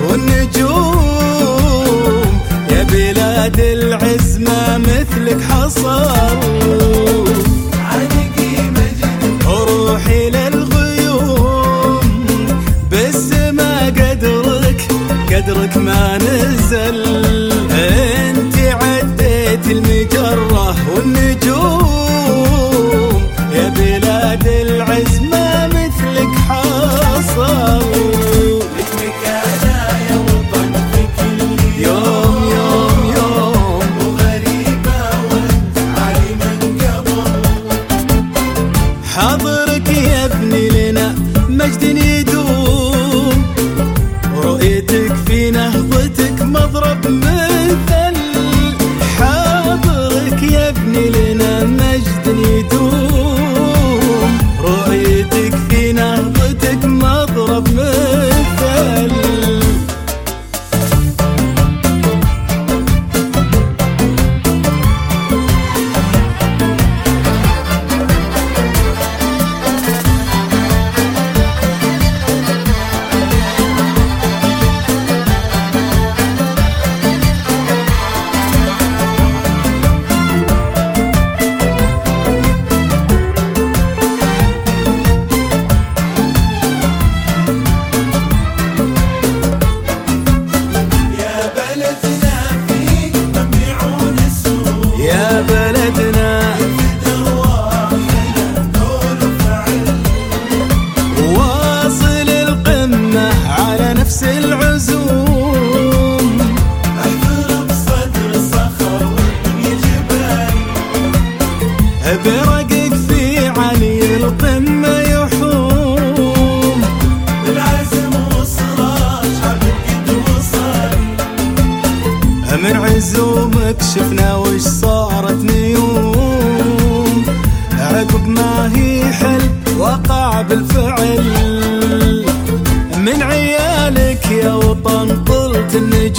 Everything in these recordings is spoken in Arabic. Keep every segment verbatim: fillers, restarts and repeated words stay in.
والنجوم، يا بلاد العز ما مثلك حصل. عنقي مجد روحي للغيوم، بالسما قدرك قدرك ما نزل. انت عديت المجرة والنجوم، يا بلاد العز ما مثلك حصل. لك مكانة يا وطن في كل يوم يوم يوم، وغريبة وانت علي من قبل. حضرك يبني لنا مجد يدوم، رؤيتك في نهضتك مضرب مثل. حاضرك يبني لنا مجد يدوم، رؤيتك في نهضتك مضرب مثل. يا بلدنا واصل القمة على نفس العزوم. احضر بصدر الصخر والدنيا جبال، برقك في علي القمة يحوم. بالعزم وصرا شعبك قد وصل. من عزومك شفنا وش صارت نيوم، عقب ما هي حل وقع بالفعل. من عيالك يا وطن طلت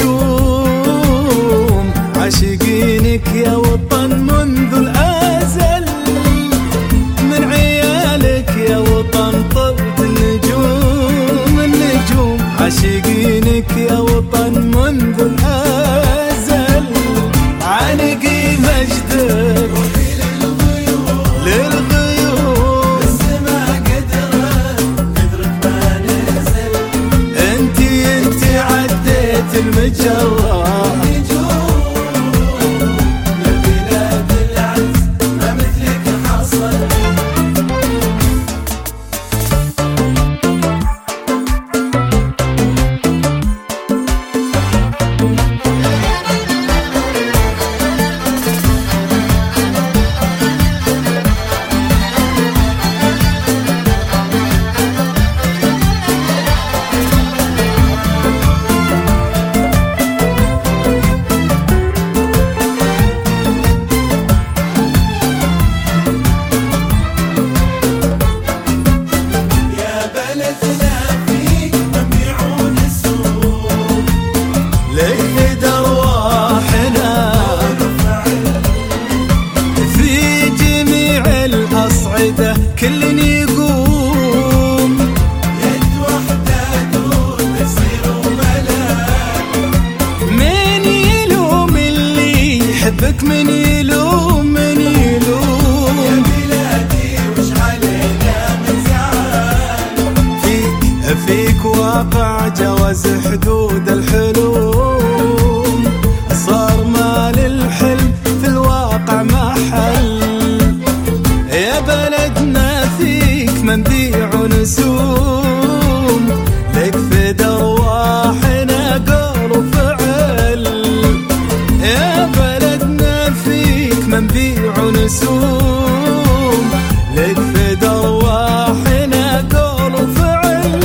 النجوم، عاشقينك يا وطن منذ الأزل. من عيالك يا وطن طلت النجوم، النجوم عاشقينك يا وطن منذ الأزل. عنقي مجدك للغيوم، بالسما قدرك قدرك ما نزل. انتي انتي عديت المجرة. يا بلاد العز ما مثلك حصل. ليد أرواحنا في جميع الأصعدة كل يقوم. يد وحدة دون تسير وملاك. من يلوم اللي يحبك، من يلوم من يلوم. يا بلادي وش علينا من زعل. فيك فيك واقع جاوز حدود الحلوم، صار ما للحلم في الواقع محل. يا بلدنا فيك منبيع ونسوم، لك فدا أرواحنا قول وفعل. يا بلدنا فيك منبيع ونسوم، لك فدا أرواحنا قول وفعل.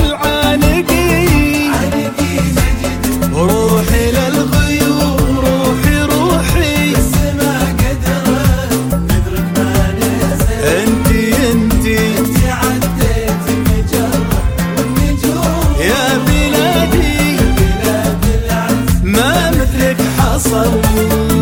روحي للغيوم، روحي روحي، بالسما قدرك قدرك ما نزل. انتي انتي انتي عديت المجرة والنجوم، يا بلادي بلاد العز ما مثلك حصل.